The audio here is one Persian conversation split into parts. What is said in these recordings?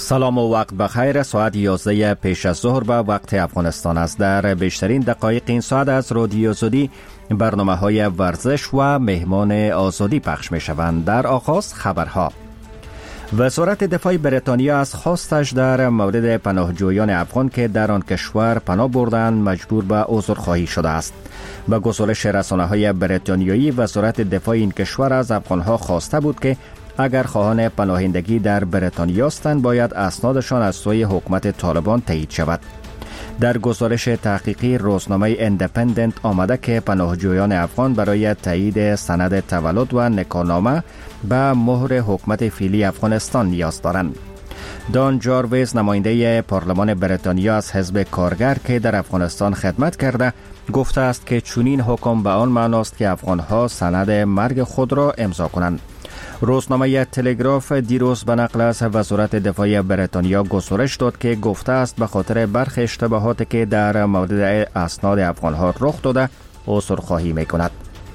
سلام و وقت بخیر. ساعت 11 پیش از ظهر به وقت افغانستان است. در بیشترین دقایق این ساعت از رادیو آزادی برنامه های ورزش و مهمان آزادی پخش می شوند. در آغاز خبرها. وزارت دفاع بریتانیا از خواستش در مورد پناهجویان افغان که در آن کشور پناه بردند مجبور به عذرخواهی شده است. با گزارش رسانه‌های بریتانیایی، وزارت دفاع این کشور از افغانها خواسته بود که اگر خواهان پناهندگی در بریتانیا هستند باید اسنادشان از سوی حکومت طالبان تایید شود. در گزارش تحقیقی روزنامه ایندیپندنت آمده که پناهجویان افغان برای تایید سند تولد و نکاحنامه به مهر حکومت فعلی افغانستان نیاز دارند. دان جارویز، نماینده پارلمان بریتانیا از حزب کارگر که در افغانستان خدمت کرده، گفته است که چنین حکم به آن معناست که افغانها سند مرگ خود را امضا کنند. روزنامه تلگراف دیروز به نقل از وزارت دفاع بریتانیا گزارش داد که گفته است به خاطر برخی اشتباهاتی که در مورد اسناد افغانها رخ داده عذرخواهی می‌کند.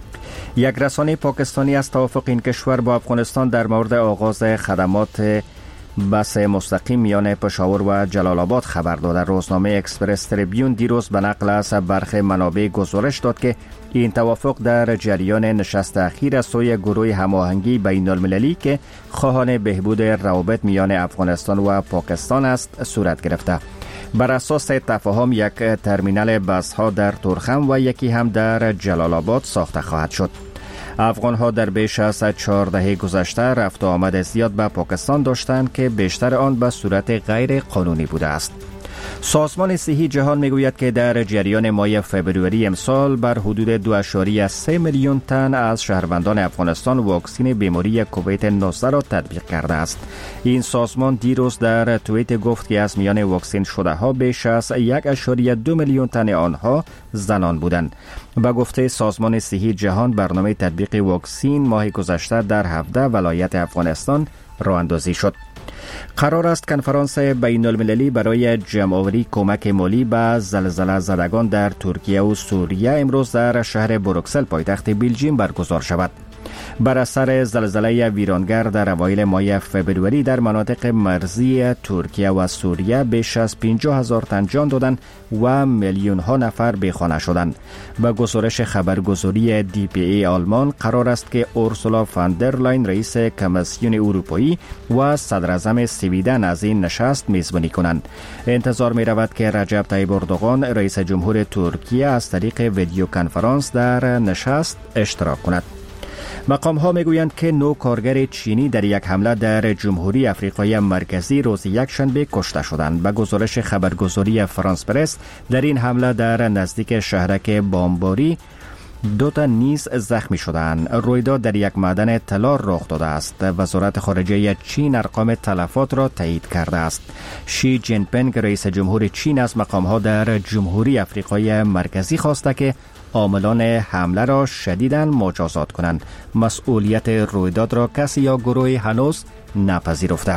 یک رسانه پاکستانی از توافق این کشور با افغانستان در مورد آغاز خدمات بس مستقیم میان پشاور و جلال آباد خبر داده. روزنامه اکسپرس تریبیون دیروز به نقل از برخی منابع گزارش داد که این توافق در جریان نشست اخیر از سوی گروه هماهنگی بین المللی که خواهان بهبود روابط میان افغانستان و پاکستان است صورت گرفته. بر اساس تفاهم یک ترمینال بس ها در تورخم و یکی هم در جلال آباد ساخته خواهد شد. افغانها در بیش از 4 دهه گذشته رفت و آمد زیاد به پاکستان داشتند که بیشتر آن به صورت غیر قانونی بوده است. سازمان صحی جهان میگوید که در جریان ماه فبروری امسال بر حدود 2.3 میلیون تن از شهروندان افغانستان واکسن بیماری کووید 19 را تطبیق کرده است. این سازمان دیروز در توییت گفت که از میان واکسن شده ها بیش از 1.2 میلیون تن آنها زنان بودند. با گفته سازمان صحی جهان، برنامه تطبیق واکسن ماه گذشته در 17 ولایت افغانستان راه اندازی شد. قرار است کنفرانس بین المللی برای جمع‌آوری کمک مالی به زلزله زدگان در ترکیه و سوریه امروز در شهر بروکسل پایتخت بلژیم برگزار شود. بر اثر زلزله ویرانگر در اوایل ماه فبروری در مناطق مرزی ترکیه و سوریه بیش از 50,000 تن جان دادند و میلیون ها نفر بیخانه شدند. با گزارش خبرگزاری DPA آلمان، قرار است که اورسولا فان در لاین رئیس کمیسیون اروپایی و صدر اعظم سویدن از این نشست میزبانی کنند. انتظار می رود که رجب طیب اردوغان رئیس جمهور ترکیه از طریق ویدیو کنفرانس در نشست اشتراک کند. مقام ها میگویند که 9 کارگر چینی در یک حمله در جمهوری افریقای مرکزی روز یکشنبه کشته شدند. به گزارش خبرگزاری فرانس پرس، در این حمله در نزدیک شهرک بامباری 2 تن نیز زخمی شدند. رویداد در یک معدن طلا رخ داده است. وزارت خارجه چین ارقام تلفات را تایید کرده است. شی جین پینگ رئیس جمهور چین از مقام ها در جمهوری افریقای مرکزی خواسته که عاملان حمله را شدیداً مجازات کنند. مسئولیت رویداد را کسی یا گروهی هنوز نپذیرفته.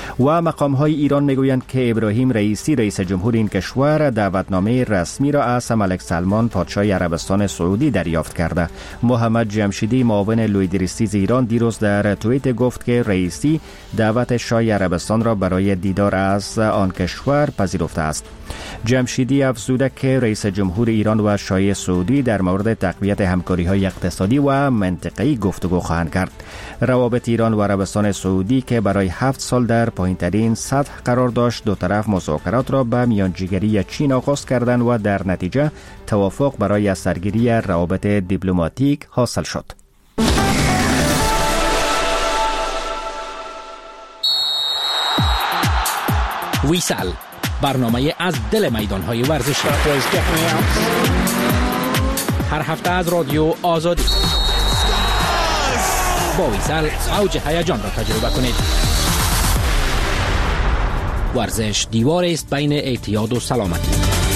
و مقام‌های ایران میگویند که ابراهیم رئیسی رئیس جمهور این کشور دعوتنامه رسمی را از ملک سلمان پادشاه عربستان سعودی دریافت کرده. محمد جمشیدی معاون لویدریستیز ایران دیروز در توییت گفت که رئیسی دعوت شاه عربستان را برای دیدار از آن کشور پذیرفته است. جمشیدی افزوده که رئیس جمهور ایران و شاه سعودی در مورد تقویت همکاری‌های اقتصادی و منطقه‌ای گفتگو خواهند کرد. روابط ایران و عربستان سعودی که برای 7 سال در پایین‌ترین سطح قرار داشت، دو طرف مذاکرات را به میانجیگری چین آغاز کردند و در نتیجه توافق برای سرگیری روابط دیپلماتیک حاصل شد. ویسال، برنامه از دل میدان‌های ورزشی، هر هفته از رادیو آزادی. با ویسال اوج هیجان را تجربه کنید. ورزش دیوار است بین اعتیاد و سلامتی.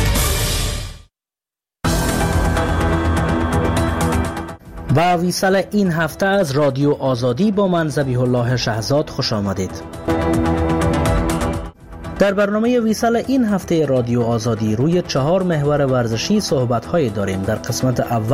و ویسال این هفته از رادیو آزادی با من ذبیح الله شهزاد خوش آمدید. در برنامه ویسال این هفته رادیو آزادی روی 4 محور ورزشی صحبت‌هایی داریم. در قسمت اول